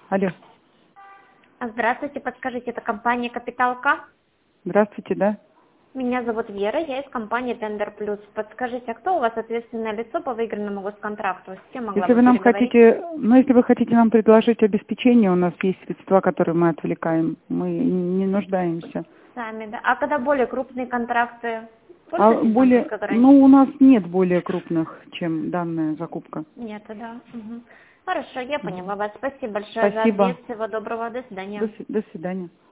Алло. Здравствуйте, подскажите, это компания «Капитал К»? Здравствуйте, да. Меня зовут Вера, я из компании «Тендер Плюс». Подскажите, а кто у вас ответственное лицо по выигранному госконтракту? С кем могла Если бы вы нам переговорить? хотите, если вы хотите нам предложить обеспечение, у нас есть средства, которые мы отвлекаем. Мы не нуждаемся. Сами, да. А когда более крупные контракты? Пользуетесь Более, банковской гарантией? у нас нет более крупных, чем данная закупка. Нет, да. Хорошо, я поняла вас. Спасибо большое за Спасибо. ответ. Всего доброго. До свидания. До свидания.